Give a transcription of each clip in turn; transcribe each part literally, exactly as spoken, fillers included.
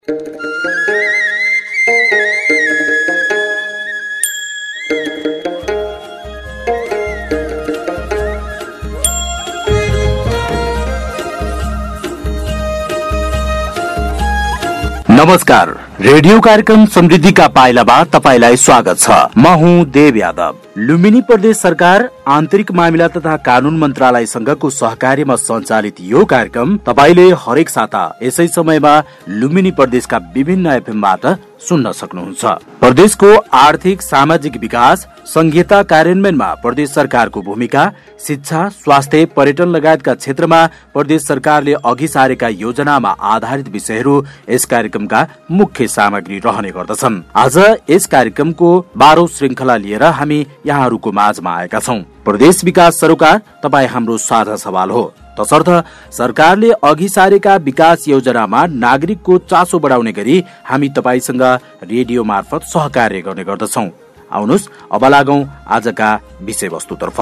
नमस्कार, रेडियो कार्यक्रम समृद्धिका पाइलामा तपाईलाई स्वागत छ। म हुँ देव यादव। लुम्बिनी प्रदेश सरकार आन्तरिक मामिला तथा कानून मन्त्रालयसँगको सहकार्यमा सञ्चालित यो कार्यक्रम तपाईले हरेक साता यसै समयमा लुम्बिनी प्रदेशका विभिन्न एफएमबाट सुन्न सक्नुहुन्छ। प्रदेशको आर्थिक सामाजिक विकास, संहिता कार्यान्वयनमा प्रदेश सरकारको भूमिका, शिक्षा, स्वास्थ्य, पर्यटन लगायतका क्षेत्रमा प्रदेश सरकारले अघि सारेका योजनामा आधारित विषयहरू यस कार्यक्रमका मुख्य सामग्री रहने गर्दछन्। आज यस कार्यक्रमको बाह्रौं श्रृंखला लिएर हामी यहाँहरूको माझमा आएका छौं। प्रदेश विकास सरोकार तपाईँ हाम्रो साझा सवाल हो। तसर्थ सरकारले अघि सारेका विकास योजनामा नागरिकको चासो बढाउने गरी हामी तपाईसँग रेडियो मार्फत सहकार्य गर्ने गर्दछौं। आउनुहोस् अब लागौं आजका विषयवस्तुतर्फ।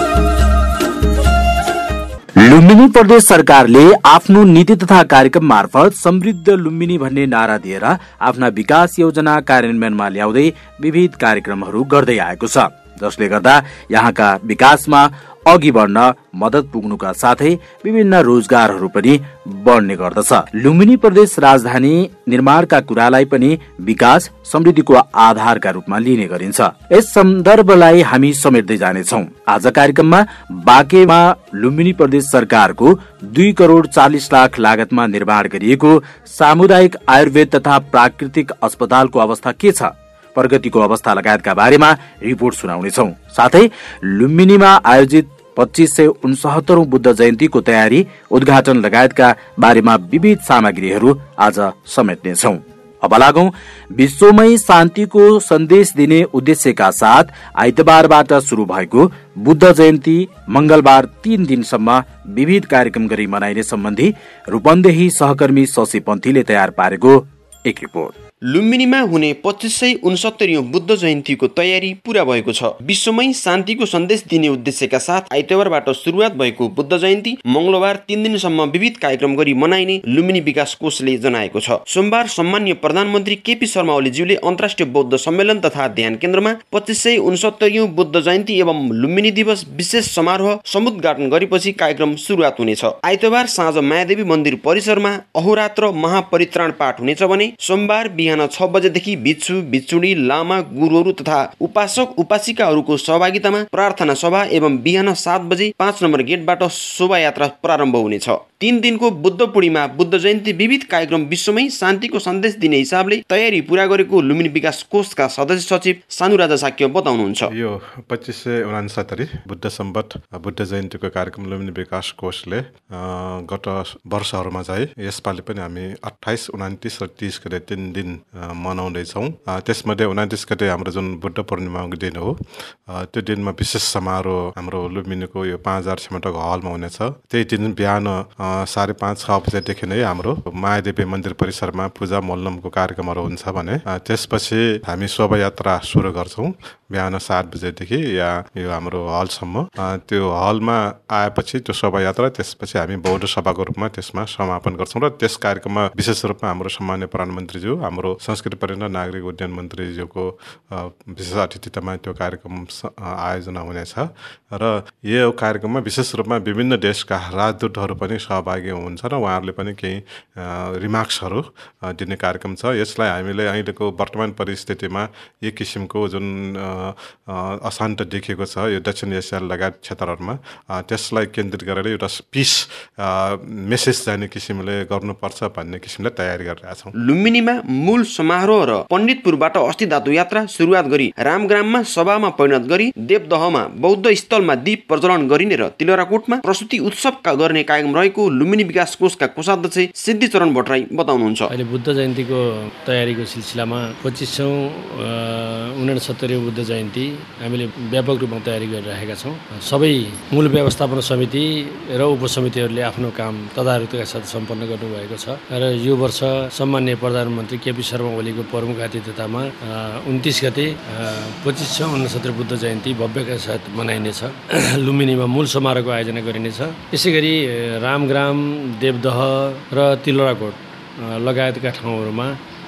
लुम्बिनी प्रदेश सरकारले आफ्नो नीति तथा कार्यक्रम मार्फत समृद्ध लुम्बिनी भन्ने नारा दिएर आफ्ना विकास योजना कार्यान्वयनमा ल्याउँदै विविध कार्यक्रमहरू गर्दै आएको छ, जसले गर्दा यहाँका विकासमा अघि बढ्न मद्दत पुग्नुका साथै विभिन्न रोजगारहरू पनि बढ्ने गर्दछ। लुम्बिनी प्रदेश राजधानी निर्माणका कुरालाई पनि विकास समृद्धिको आधारका रूपमा लिने गरिन्छ। यस सन्दर्भलाई हामी समेट्दै जानेछौं। आज कार्यक्रममा बाँकेमा लुम्बिनी प्रदेश सरकारको दुई करोड़ चालिस लाख लागतमा निर्माण गरिएको सामुदायिक आयुर्वेद तथा प्राकृतिक अस्पतालको अवस्था के छ, प्रगतिको अवस्था लगायतका बारेमा रिपोर्ट सुनाउनेछौं। साथै लुम्बिनीमा आयोजित पच्चीस सय उनसत्तरौं बुद्ध जयन्तीको तयारी, उद्घाटन लगायतका बारेमा विविध सामग्रीहरू आज समेट्नेछौं। अब लागौं विश्वमै शान्तिको सन्देश दिने उद्देश्यका साथ आइतबारबाट शुरू भएको बुद्ध जयन्ती मंगलबार तीन दिनसम्म विविध कार्यक्रम गरी मनाइने सम्बन्धी रूपन्देही सहकर्मी शशि पन्थीले तयार पारेको एक रिपोर्ट। लुम्बिनीमा हुने पच्चीस सय उनसत्तरीौं बुद्ध जयन्तीको तयारी पूरा भएको छ। विश्वमै शान्तिको सन्देश दिने उद्देश्यका साथ आइतबारबाट सुरुवात भएको बुद्ध जयन्ती मंगलबार तीन दिनसम्म विविध कार्यक्रम गरी मनाइने लुम्बिनी विकास कोषले जनाएको छ। सोमबार सम्मान्य प्रधानमन्त्री केपी शर्मा ओलीज्यूले अन्तर्राष्ट्रिय बौद्ध सम्मेलन तथा ध्यान केन्द्रमा पच्चीस सय उनसत्तरीौं बुद्ध जयन्ती एवं लुम्बिनी दिवस विशेष समारोह समुद्घाटन गरेपछि कार्यक्रम सुरुवात हुनेछ। आइतबार साँझ मायादेवी मन्दिर परिसरमा अहोरात्र महापरित्राण पाठ हुनेछ भने सोमबार बिहान छ बजेदेखि भिक्षु, भिक्षुणी, लामा, गुरुहरू तथा उपासक उपासिकाहरूको सहभागितामा प्रार्थना सभा एवं बिहान सात बजे पाँच नम्बर गेटबाट शोभायात्रा प्रारम्भ हुनेछ। तीन दिनको बुद्ध पूर्णिमा बुद्ध जयन्ती विविध कार्यक्रम विश्वमै शान्तिको सन्देश दिने हिसाबले तयारी पूरा गरेको लुम्बिनी विकास कोषका सदस्य सचिव सानु राजा साक्य बताउनुहुन्छ। यो पच्चीस सय उनासत्तरी बुद्ध सम्बत बुद्ध जयन्तीको कार्यक्रम लुम्बिनी विकास कोषले गत वर्षहरूमा चाहिँ यसपालि पनि हामी अठाइस उनातिस र तीस गते तीन दिन मनाउँदैछौँ। त्यसमध्ये उनातिस गते हाम्रो जुन बुद्ध पूर्णिमाको दिन हो, त्यो दिनमा विशेष समारोह हाम्रो लुम्बिनीको यो पाँच हजार छिमेटको हलमा हुनेछ। त्यही दिन बिहान साढे पाँच छ बजेदेखि नै हाम्रो मायादेवी मन्दिर परिसरमा पूजा मोल्लमको कार्यक्रमहरू हुन्छ भने त्यसपछि हामी शोभायात्रा सुरु गर्छौँ बिहान सात बजेदेखि या यो हाम्रो हलसम्म। त्यो हलमा आएपछि त्यो शोभायात्रा त्यसपछि हामी बौद्ध सभाको रूपमा त्यसमा समापन गर्छौँ र त्यस कार्यक्रममा विशेष रूपमा हाम्रो सम्मान्य प्रधानमन्त्रीज्यू, हाम्रो संस्कृति पर्यटन नागरिक उड्डयन मन्त्रीज्यूको विशेष अतिथितामा त्यो कार्यक्रम आयोजना हुनेछ र यो कार्यक्रममा विशेष रूपमा विभिन्न देशका राजदूतहरू पनि सहभागी हुन्छ र उहाँहरूले पनि केही रिमार्क्सहरू दिने कार्यक्रम छ। यसलाई हामीले अहिलेको वर्तमान परिस्थितिमा एक किसिमको जुन अशान्त देखिएको छ यो दक्षिण एसिया लगायत क्षेत्रहरूमा, त्यसलाई केन्द्रित गरेर एउटा पिस मेसेज जाने किसिमले गर्नुपर्छ भन्ने किसिमले तयारी गरिरहेका छौँ। लुम्बिनीमा मूल समारोह र पण्डितपुरबाट अस्थि धातु यात्रा सुरुवात गरी रामग्राममा सभामा परिणत गरी देवदहमा बौद्ध स्थलमा दीप प्रज्वलन गरिने र तिलराकोटमा प्रस्तुति उत्सव गर्ने कार्यक्रम रहेको लुम्बिनी विकास कोषका कोषाध्यक्ष सिद्धिचरण भट्टराई बताउनुहुन्छ। अहिले बुद्ध जयन्तीको तयारीको सिलसिलामा पच्चीसौं उनसत्तरी बुद्ध जयन्ती हामीले व्यापक रूपमा तयारी गरिरहेका छौँ। सबै मूल व्यवस्थापन समिति र उपसमितिहरूले आफ्नो काम तदारुकताका साथ सम्पन्न गर्नुभएको छ र यो वर्ष सम्मान्य प्रधानमन्त्री केपी शर्मा ओलीको प्रमुख अतिथितामा उन्तिस गते पच्चीसौं उनसत्तरी बुद्ध जयन्ती भव्यका साथ मनाइनेछ। लुम्बिनीमा मूल समारोहको आयोजना गरिनेछ। यसै गरी रामग्राम, देवदह र तिलराकोट लगायतका ठाउँहरूमा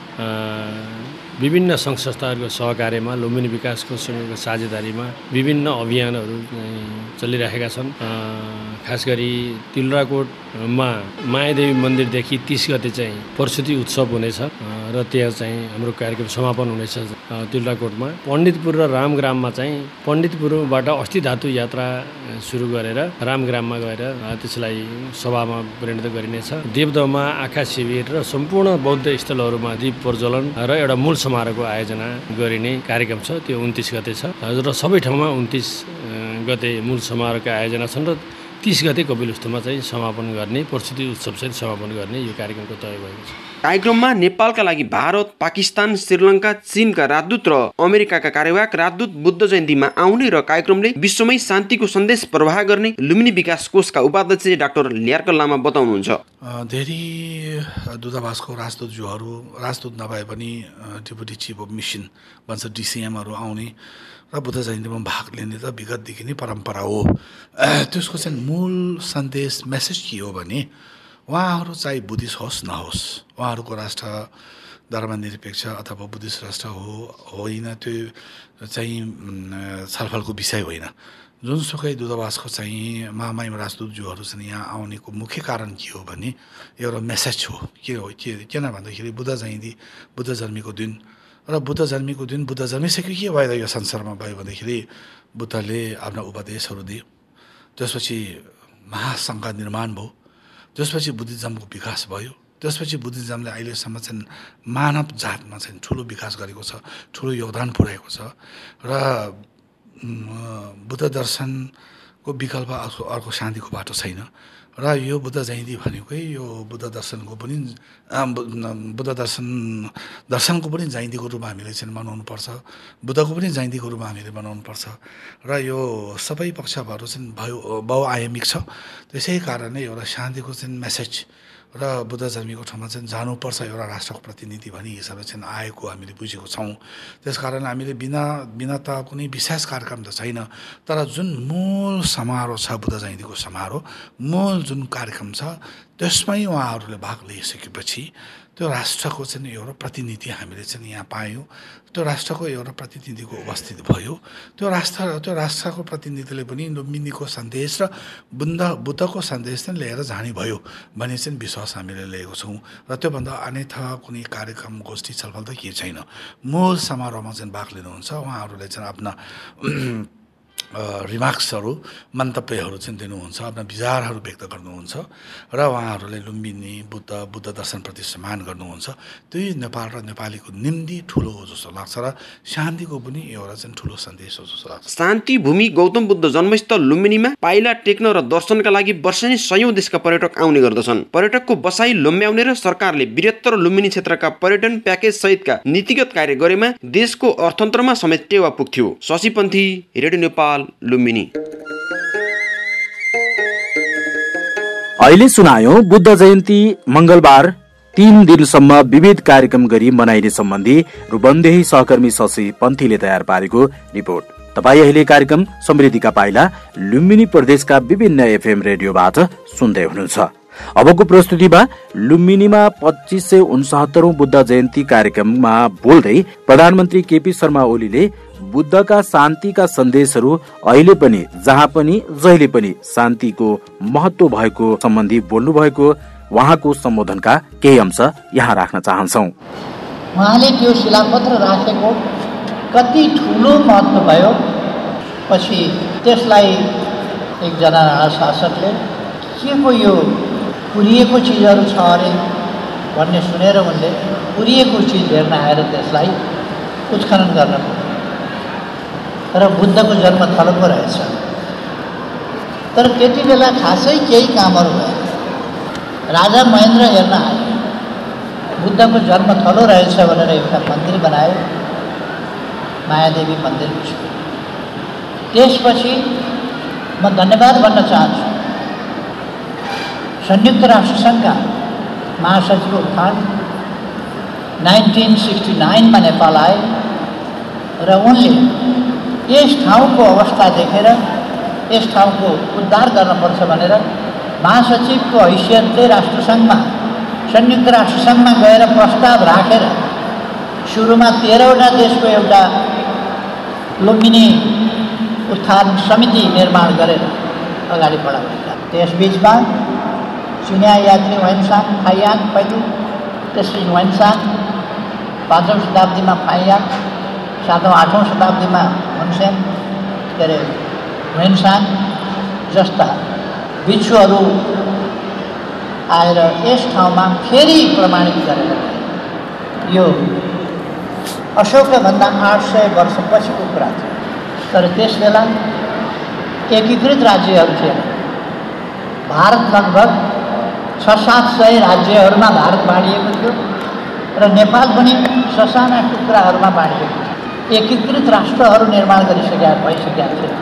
विभिन्न सङ्घ संस्थाहरूको सहकार्यमा लुम्बिनी विकास कोषको साझेदारीमा विभिन्न अभियानहरू चलिरहेका छन्। खास गरी तिलराकोटमा मायादेवी मन्दिरदेखि तीस गते चाहिँ प्रस्तुति उत्सव हुनेछ र त्यहाँ चाहिँ हाम्रो कार्यक्रम समापन हुनेछ तिलराकोटमा। पण्डितपुर र रामग्राममा चाहिँ पण्डितपुरबाट अस्थि धातु यात्रा सुरु गरेर रामग्राममा गएर त्यसलाई सभामा परिणत गरिनेछ। देवदहमा आँखा शिविर र सम्पूर्ण बौद्ध स्थलहरूमा दीप प्रज्वलन र एउटा मूल समारोहको आयोजना गरिने कार्यक्रम छ। त्यो उन्तिस गते छ र सबै ठाउँमा उन्तिस गते मूल समारोहका आयोजना छन् र तीस गते कपिलवस्तुमा चाहिँ समापन गर्ने प्रस्तुति उत्सवसहित समापन गर्ने यो कार्यक्रमको तय भएको छ। कार्यक्रममा नेपालका लागि भारत, पाकिस्तान, श्रीलङ्का, चीनका राजदूत र अमेरिकाका कार्यवाहक राजदूत बुद्ध जयन्तीमा आउने र कार्यक्रमले विश्वमै शान्तिको सन्देश प्रवाह गर्ने लुम्बिनी विकास कोषका उपाध्यक्ष डाक्टर ल्यार्क लामा बताउनुहुन्छ। धेरै दूतावासको राजदूतज्यूहरू राजदूत नभए पनि डेपुटी चिफ अफ मिसन भन्छ डिसिएमहरू आउने र बुद्ध जयन्तीमा भाग लिने त विगतदेखि नै परम्परा हो। त्यसको चाहिँ मूल सन्देश मेसेज के हो भने उहाँहरू चाहिँ बुद्धिस्ट होस् नहोस्, उहाँहरूको राष्ट्र धर्मनिरपेक्ष अथवा बुद्धिस्ट राष्ट्र हो होइन त्यो चाहिँ छलफलको विषय होइन। जुनसुकै दूतावासको चाहिँ महामहिम राजदूतज्यूहरू चाहिँ यहाँ आउनेको मुख्य कारण के हो भने एउटा मेसेज हो। के हो के किन भन्दाखेरि बुद्ध जयन्ती बुद्ध जन्मेको दिन र बुद्ध जन्मेको दिन बुद्ध जन्मिसक्यो के भयो यो संसारमा भयो भन्दाखेरि बुद्धले आफ्ना उपदेशहरू दिए, त्यसपछि महासङ्घ निर्माण भयो, त्यसपछि बुद्धिज्मको विकास भयो, त्यसपछि बुद्धिज्मले अहिलेसम्म चाहिँ मानव जातमा चाहिँ ठुलो विकास गरेको छ, ठुलो योगदान पुर्याएको छ र बुद्ध दर्शनको विकल्प अर्को शान्तिको बाटो छैन र यो बुद्ध जयन्ती भनेकै यो बुद्ध दर्शनको पनि बुद्ध दर्शन दर्शनको पनि जयन्तीको रूपमा हामीले चाहिँ मनाउनुपर्छ, बुद्धको पनि जयन्तीको रूपमा हामीले मनाउनुपर्छ र यो सबै पक्षहरू चाहिँ भयो बहुआयामिक छ। त्यसै कारणले एउटा शान्तिको चाहिँ मेसेज र बुद्ध जन्मेको ठाउँमा चाहिँ जानुपर्छ एउटा राष्ट्रको प्रतिनिधि भन्ने हिसाबले चाहिँ आएको हामीले बुझेको छौँ। त्यसकारण हामीले बिना बिना त कुनै विशेष कार्यक्रम त छैन, तर जुन मूल समारोह छ बुद्ध जयन्तीको समारोह मूल जुन कार्यक्रम छ त्यसमै उहाँहरूले भाग लिइसकेपछि त्यो राष्ट्रको चाहिँ एउटा प्रतिनिधि हामीले चाहिँ यहाँ पायौँ। त्यो राष्ट्रको एउटा प्रतिनिधिको उपस्थिति भयो। त्यो राष्ट्र त्यो राष्ट्रको प्रतिनिधिले पनि लुम्बिनीको सन्देश र बुद्ध बुद्धको सन्देश चाहिँ लिएर जाने भयो भन्ने चाहिँ विश्वास हामीले लिएको छौँ र त्योभन्दा अन्यथा कुनै कार्यक्रम गोष्ठी छलफल त के छैन। मूल समारोहमा चाहिँ भाग लिनुहुन्छ उहाँहरूले चाहिँ आफ्ना रिमार्क्सहरू मन्तव्यहरू चाहिँ दिनुहुन्छ, आफ्ना विचारहरू व्यक्त गर्नुहुन्छ र उहाँहरूले लुम्बिनी बुद्ध बुद्ध दर्शनप्रति सम्मान गर्नुहुन्छ। त्यही नेपाल र नेपालीको निम्ति ठुलो हो जस्तो लाग्छ र शान्तिको पनि एउटा चाहिँ ठुलो सन्देश हो जस्तो लाग्छ। शान्ति भूमि गौतम बुद्ध जन्मस्थल लुम्बिनीमा पाइला टेक्न र दर्शनका लागि वर्षेनी सयौं देशका पर्यटक आउने गर्दछन्। पर्यटकको बसाई लम्ब्याउने र सरकारले बृहत्तर लुम्बिनी क्षेत्रका पर्यटन प्याकेज सहितका नीतिगत कार्य गरेमा देशको अर्थतन्त्रमा समेत टेवा पुग्थ्यो। शशिपन्थी, रेडियो नेपाल, लुम्बिनी। अहिले सुनायो बुद्ध जयन्ती मंगलबार तीन दिनसम्म विविध कार्यक्रम गरी मनाइने सम्बन्धी रूपन्देही सहकर्मी शशि पन्थीले तयार पारेको रिपोर्ट। तपाईँ अहिले कार्यक्रम समृद्धिका पाइला लुम्बिनी प्रदेशका विभिन्न एफएम रेडियोबाट सुन्दै हुनुहुन्छ। अबको प्रस्तुतिमा लुम्बिनीमा पच्चीस सय उनसत्तरौं बुद्ध जयन्ती कार्यक्रममा बोल्दै प्रधानमन्त्री केपी शर्मा ओलीले बुद्धका शान्तिका सन्देशहरू अहिले पनि जहाँ पनि जहिले पनि शान्तिको महत्व भएको सम्बन्धी बोल्नु भएको उहाँको सम्बोधनका केही अंश यहाँ राख्न चाहन्छौ। उहाँले त्यो शिलापत्र राखेको कति ठुलो महत्व भयो। पछि त्यसलाई एकजना शासकले के को यो पुरिएको चिजहरू छ अरे भन्ने सुनेर उनले पुरिएको चिज हेर्न आएर त्यसलाई उत्खनन गर्न पुग्यो र बुद्धको जन्म थलो रहेछ। तर त्यति बेला खासै केही कामहरू भए। राजा महेन्द्र हेर्न आए, बुद्धको जन्म थलो रहेछ भनेर एउटा मन्दिर बनाए, मायादेवी मन्दिर। त्यसपछि म धन्यवाद भन्न चाहन्छु संयुक्त राष्ट्र सङ्घका महासचिव खान नाइन्टिन सिक्सटी नाइनमा नेपाल आए र उनले यस ठाउँको अवस्था देखेर यस ठाउँको उद्धार गर्नुपर्छ भनेर महासचिवको हैसियतले राष्ट्रसङ्घमा संयुक्त राष्ट्रसङ्घमा गएर प्रस्ताव राखेर सुरुमा तेह्रवटा देशको एउटा लुम्बिनी उत्थान समिति निर्माण गरेर अगाडि बढाएका। त्यसबिचमा चिनिया यात्री वेनसाङ फाइयाङ पहिलो, त्यसपछि वेनसाङ पाँचौँ शताब्दीमा फाइयाङ, सातौँ आठौँ शताब्दीमा हुनसेन के अरे वेनसाङ जस्ता भिक्षुहरू आएर यस ठाउँमा फेरि प्रमाणित गरेर गए। यो अशोकभन्दा आठ सय वर्षपछिको कुरा थियो। तर त्यस बेला एकीकृत राज्यहरू थिएन। भारत लगभग छ सात सय राज्यहरूमा भारत बाँडिएको थियो र नेपाल पनि ससाना टुक्राहरूमा बाँडिएको थियो। एकीकृत राष्ट्रहरू निर्माण गरिसकेका भइसकेका थिए।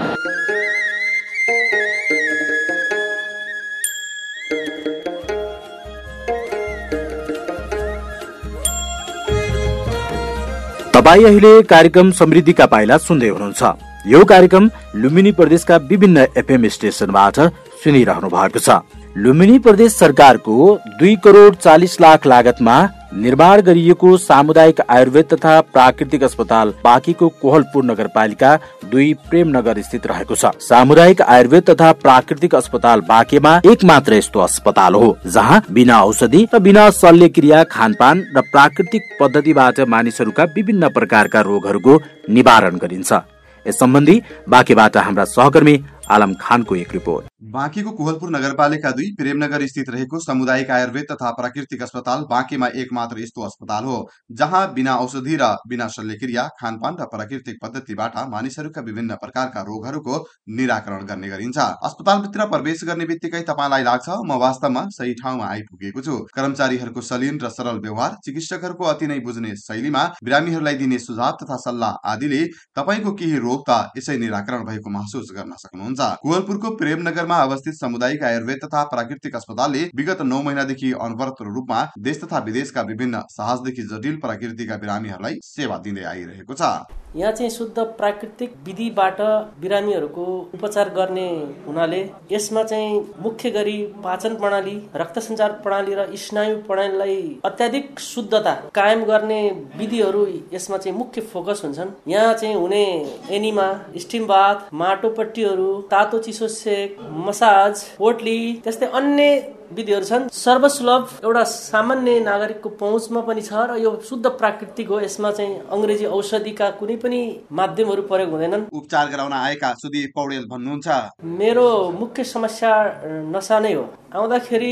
तपाईँ अहिले कार्यक्रम समृद्धिका पाइला सुन्दै हुनुहुन्छ। यो कार्यक्रम लुम्बिनी प्रदेशका विभिन्न एफएम स्टेशनबाट सुनिरहनु भएको छ। लुम्बिनी प्रदेश सरकारको दुई करोड़ चालीस लाख लागतमा निर्माण गरिएको सामुदायिक आयुर्वेद तथा प्राकृतिक अस्पताल बाँकीको कोहलपुर नगरपालिका दुई प्रेमनगर स्थित रहेको छ। सामुदायिक आयुर्वेद तथा प्राकृतिक अस्पताल बाँकेमा एक मात्र यस्तो अस्पताल हो जहाँ बिना औषधि र बिना शल्यक्रिया खानपान र प्राकृतिक पद्धतिबाट मानिसहरूका विभिन्न प्रकारका रोगहरूको निवारण गरिन्छ। यस सम्बन्धी बाँकेबाट हाम्रा सहकर्मी आलम खानको एक रिपोर्ट। बाँकीको कोहलपुर नगरपालिका दुई प्रेमनगर स्थित रहेको सामुदायिक आयुर्वेद तथा प्राकृतिक अस्पताल बाँकेमा एक मात्र यस्तो अस्पताल हो जहाँ बिना औषधि र बिना शल्यक्रिया खानपान र प्राकृतिक पद्धतिबाट मानिसहरूका विभिन्न प्रकारका रोगहरूको निराकरण गर्ने गरिन्छ। अस्पतालभित्र प्रवेश गर्ने बित्तिकै तपाईलाई लाग्छ म वास्तवमा सही ठाउँमा आइपुगेको छु। कर्मचारीहरूको सलिन र सरल व्यवहार, चिकित्सकहरूको अति नै बुझ्ने शैलीमा बिरामीहरूलाई दिने सुझाव तथा सल्लाह आदिले तपाईको केही रोग त यसै निराकरण भएको महसुस गर्न सक्नुहुन्छ। कोहलपुरको प्रेमनगरमा अवस्थित सामुदायिक आयुर्वेद तथा प्राकृतिक अस्पतालले विगत नौ महिनादेखि अनवरत रूपमा देश तथा विदेशका विभिन्न सहजदेखि जटिल प्रकृतिका बिरामीहरूलाई सेवा दिँदै आइरहेको छ। यहाँ चाहिँ शुद्ध प्राकृतिक विधिबाट बिरामीहरूको उपचार गर्ने हुनाले यसमा चाहिँ मुख्य गरी पाचन प्रणाली, रक्त सञ्चार प्रणाली र स्नायु प्रणालीलाई अत्याधिक शुद्धता कायम गर्ने विधिहरू यसमा चाहिँ मुख्य फोकस हुन्छन्। यहाँ चाहिँ हुने एनिमा, स्टिम बाथ, माटोपट्टीहरू, तातो चिसो सेक, मसाज, पोटली त्यस्तै अन्य विधिहरू छन्। सर्वसुलभ एउटा सामान्य नागरिकको पहुँचमा पनि छ र यो शुद्ध प्राकृतिक हो। यसमा चाहिँ अंग्रेजी औषधिका कुनै पनि माध्यमहरू प्रयोग हुँदैनन्। उपचार गराउन आएका सुदीप पौडेल भन्नुहुन्छ, मेरो मुख्य समस्या नसा नै हो। आउँदाखेरि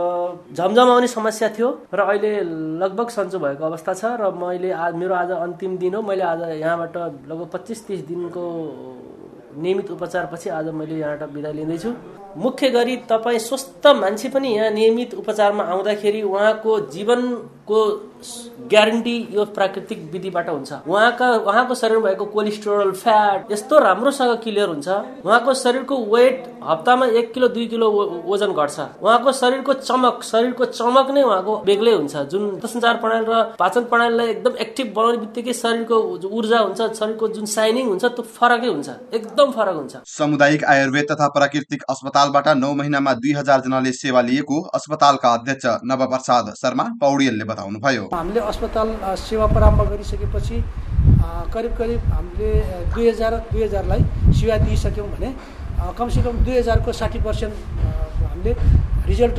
झमझम आउने समस्या थियो र अहिले लगभग सन्चो भएको अवस्था छ र मैले आज मेरो आज अन्तिम दिन हो। मैले आज यहाँबाट लगभग पच्चीस तीस दिनको नियमित उपचारपछि आज मैले यहाँबाट बिदा लिँदैछु। मुख्य गरी तपाईँ स्वस्थ मान्छे पनि यहाँ नियमित उपचारमा आउँदाखेरि उहाँको जीवनको ग्यारेन्टी यो प्राकृतिक विधिबाट हुन्छ। उहाँका उहाँको शरीरमा भएको कोलेस्ट्रोल, फ्याट यस्तो राम्रोसँग क्लियर हुन्छ। उहाँको शरीरको वेट हप्तामा एक किलो दुई किलो वजन घट्छ। उहाँको शरीरको चमक शरीरको चमक नै उहाँको बेग्लै हुन्छ। जुन सञ्चार प्रणाली र पाचन प्रणालीलाई एकदम एक्टिभ बनाउने बित्तिकै शरीरको ऊर्जा हुन्छ, शरीरको जुन शाइनिङ हुन्छ त्यो फरकै हुन्छ, एकदम फरक हुन्छ। सामुदायिक आयुर्वेद तथा प्राकृतिक अस्पतालबाट नौ महिनामा दुई हजार जनाले सेवा लिएको अस्पतालका अध्यक्ष नवप्रसाद शर्मा पौडेलले बताउनुभयो। हामीले अस्पताल सेवा प्रारम्भ गरिसकेपछि करिब करिब हामीले दुई हजार दुई हजारलाई सेवा दिइसक्यौँ भने कमसेकम दुई हजारको साठी पर्सेन्ट हामीले रिजल्ट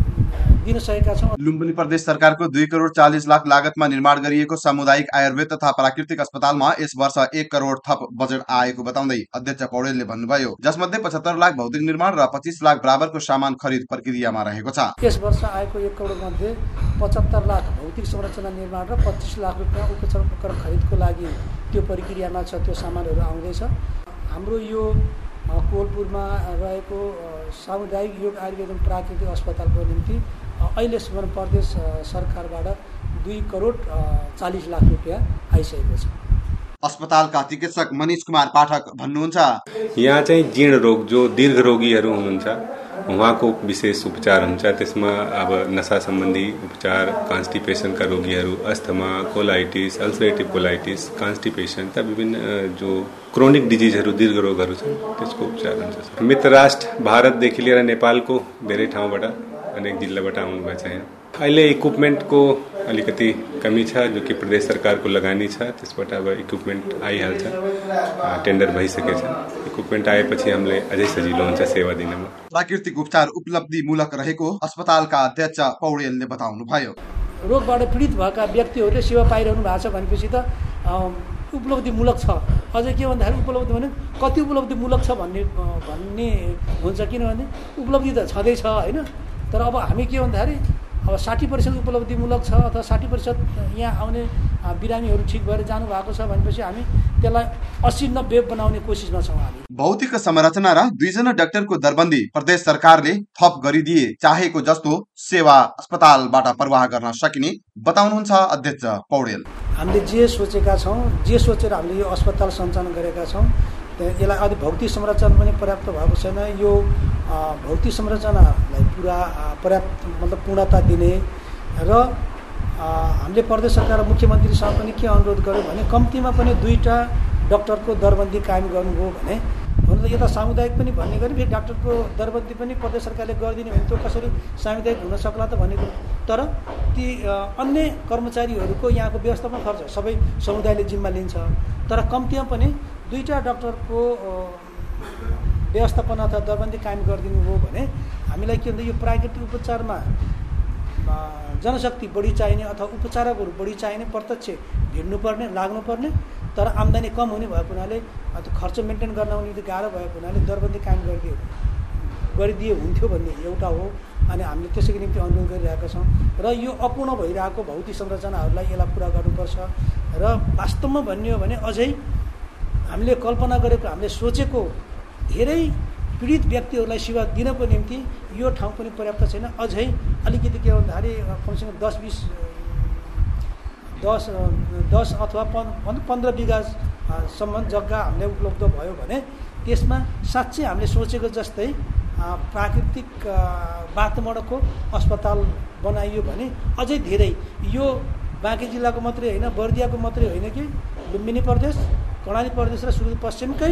दिन सकेका छौँ। लुम्बिनी प्रदेश सरकारको दुई करोड़ चालीस लाख लागतमा निर्माण गरिएको सामुदायिक आयुर्वेद तथा प्राकृतिक अस्पतालमा यस वर्ष एक करोड़ थप बजेट आएको बताउँदै अध्यक्ष पौडेलले भन्नुभयो, जसमध्ये पचहत्तर लाख भौतिक निर्माण र पच्चीस लाख बराबरको सामान खरिद प्रक्रियामा रहेको छ। यस वर्ष आएको एक करोड़ मध्ये पचहत्तर लाख भौतिक संरचना निर्माण र पच्चीस लाख रुपियाँ उपचार उपकरण खरिदको लागि त्यो प्रक्रियामा छ। त्यो सामानहरू आउँदैछ। हाम्रो यो कोहलपुरमा रहेको सामुदायिक योग आयुर्वेद प्राकृतिक अस्पतालको निम्ति अहिलेसम्म प्रदेश सरकारबाट दुई करोड़ चालीस लाख रुपियाँ आइसकेको छ। अस्पतालका चिकित्सक मनीष कुमार पाठक भन्नुहुन्छ, यहाँ चाहिँ जीर्ण रोग जो दीर्घ रोगीहरू हुनुहुन्छ उहाँको विशेष उपचार हुन्छ। त्यसमा अब नशा सम्बन्धी उपचार, कन्स्टिपेसनका रोगीहरू, asthma, colitis, ulcerative colitis, constipation त विभिन्न जो क्रोनिक डिजिजहरू दीर्घ रोगहरू छन् त्यसको उपचार हुन्छ। मित्र राष्ट्र भारतदेखि लिएर नेपालको धेरै ठाउँबाट अनेक जिल्लाबाट आउनुभएको छ। यहाँ अहिले इक्विपमेन्टको अलिकति कमी छ, जो कि प्रदेश सरकारको लगानी छ। त्यसबाट अब इक्विपमेन्ट आइहाल्छ, टेन्डर भइसकेछ। इक्विपमेन्ट आएपछि हामीले अझै सजिलो हुन्छ सेवा दिनमा। प्राकृतिक उपचार उपलब्धिमूलक रहेको अस्पतालका अध्यक्ष पौडेलले बताउनुभयो। रोगबाट पीडित भएका व्यक्तिहरूले सेवा पाइरहनु भएको छ भनेपछि त उपलब्धिमूलक छ। अझै के भन्दाखेरि उपलब्धि भने कति उपलब्धिमूलक छ भन्ने भन्ने हुन्छ, किनभने उपलब्धि त छँदैछ होइन। तर अब हामी के भन्दाखेरि अब साठी प्रतिशत उपलब्धिमूलक छ अथवा साठी प्रतिशत यहाँ आउने बिरामीहरू ठिक भएर जानुभएको छ भनेपछि हामी त्यसलाई अस्सी नब्बे बनाउने कोसिसमा छौँ हामी। भौतिक संरचना र दुईजना डाक्टरको दरबन्दी प्रदेश सरकारले थप गरिदिए चाहेको जस्तो सेवा अस्पतालबाट प्रवाह गर्न सकिने बताउनुहुन्छ अध्यक्ष पौडेल। हामीले जे सोचेका छौँ, जे सोचेर हामीले यो अस्पताल सञ्चालन गरेका छौँ, यसलाई अझै भौतिक संरचना पनि पर्याप्त भएको छैन। यो भौतिक संरचनालाई पुरा पर्याप्त मतलब पूर्णता दिने र हामीले प्रदेश सरकार र मुख्यमन्त्रीसँग पनि के अनुरोध गर्यो भने कम्तीमा पनि दुईवटा डाक्टरको दरबन्दी कायम गर्नुभयो भने हुन त यता सामुदायिक पनि भन्ने गरी फेरि डाक्टरको दरबन्दी पनि प्रदेश सरकारले गरिदिने भने त्यो कसरी सामुदायिक हुन सक्ला त भनेको। तर ती अन्य कर्मचारीहरूको यहाँको व्यवस्थापन खर्च सबै समुदायले जिम्मा लिन्छ। तर कम्तीमा पनि दुईवटा डाक्टरको व्यवस्थापन अथवा दरबन्दी कायम गरिदिनु हो भने हामीलाई के भन्छ यो प्राकृतिक उपचारमा जनशक्ति बढी चाहिने अथवा उपचारकहरू बढी चाहिने, प्रत्यक्ष भिड्नुपर्ने लाग्नुपर्ने, तर आम्दानी कम हुने भएको हुनाले त्यो खर्च मेन्टेन गर्न निम्ति गाह्रो भएको हुनाले दरबन्दी कायम गरिदियो गरिदिए हुन्थ्यो भन्ने एउटा हो। अनि हामीले त्यसैको निम्ति अनुरोध गरिरहेका छौँ र यो अपूर्ण भइरहेको भौतिक संरचनाहरूलाई यसलाई पुरा गर्नुपर्छ। र वास्तवमा भन्ने हो भने अझै हामीले कल्पना गरेको, हामीले सोचेको धेरै पीडित व्यक्तिहरूलाई सेवा दिनको निम्ति यो ठाउँ पनि पर्याप्त छैन। अझै अलिकति के भन्दाखेरि कमसेकम दस बिस दस दस अथवा पन् पन्ध्र बिघासम्म जग्गा हामीले उपलब्ध भयो भने त्यसमा साँच्चै हामीले सोचेको जस्तै प्राकृतिक वातावरणको अस्पताल बनाइयो भने अझै धेरै यो बाँकी जिल्लाको मात्रै होइन, बर्दियाको मात्रै होइन कि लुम्बिनी प्रदेश, कर्णाली प्रदेश र सुदूरपश्चिमकै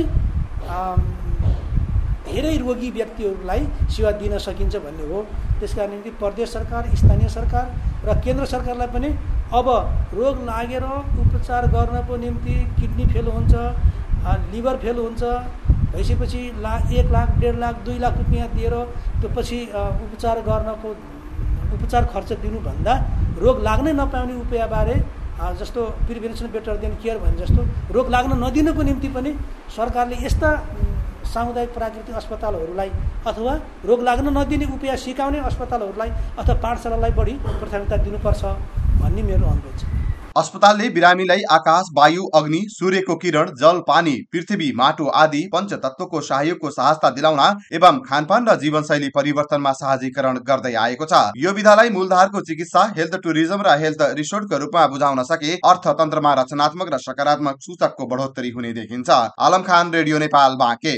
धेरै रोगी व्यक्तिहरूलाई सेवा दिन सकिन्छ भन्ने हो। त्यसका निम्ति प्रदेश सरकार, स्थानीय सरकार र केन्द्र सरकारलाई पनि अब रोग लागेर उपचार गर्नको निम्ति किडनी फेल हुन्छ, लिभर फेल हुन्छ भइसकेपछि ला एक लाख डेढ लाख दुई लाख रुपियाँ दिएर त्यो पछि उपचार गर्नको उपचार खर्च दिनुभन्दा रोग लाग्नै नपाउने उपायबारे जस्तो प्रिभेन्सन बेटर देन केयर भने जस्तो रोग लाग्न नदिनको निम्ति पनि सरकारले यस्ता सामुदायिक प्राकृतिक अस्पतालहरूलाई अथवा रोग लाग्न नदिने उपाय सिकाउने अस्पतालहरूलाई अथवा पाठशालालाई बढी प्राथमिकता दिनुपर्छ भन्ने मेरो अनुरोध छ। अस्पतालले बिरामीलाई आकाश, वायु, अग्नि, सूर्यको किरण, जल, पानी, पृथ्वी, माटो आदि पञ्चतत्वको सहयोगको सहजता दिलाउन एवं खानपान र जीवनशैली परिवर्तनमा सहजीकरण गर्दै आएको छ। यो विधालाई मूलधारको चिकित्सा, हेल्थ टुरिज्म र हेल्थ रिसोर्टको रूपमा बुझाउन सके अर्थतन्त्रमा रचनात्मक र सकारात्मक सूचकको बढोत्तरी हुने देखिन्छ। आलम खान, रेडियो नेपाल, बाँके।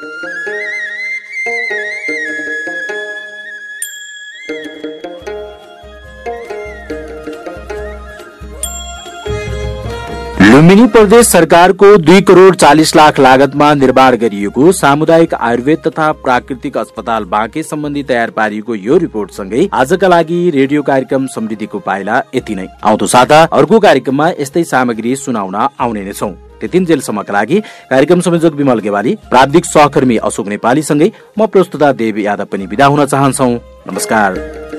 लुम्बिनी प्रदेश सरकारको दुई करोड़ चालिस लाख लागतमा निर्माण गरिएको सामुदायिक आयुर्वेद तथा प्राकृतिक अस्पताल बाँके सम्बन्धी तयार पारिएको यो रिपोर्ट सँगै आजका लागि रेडियो कार्यक्रम समृद्धिको पाइला यति नै। आउँदो साता अर्को कार्यक्रममा यस्तै सामग्री सुनाउन आउने नै छौं। त्यतिन्जेलसम्मका लागि कार्यक्रम संयोजक विमल गेवाली, प्राविधिक सहकर्मी अशोक नेपाली सँगै म प्रस्तुता देव यादव पनि बिदा हुन चाहन्छौ। नमस्कार।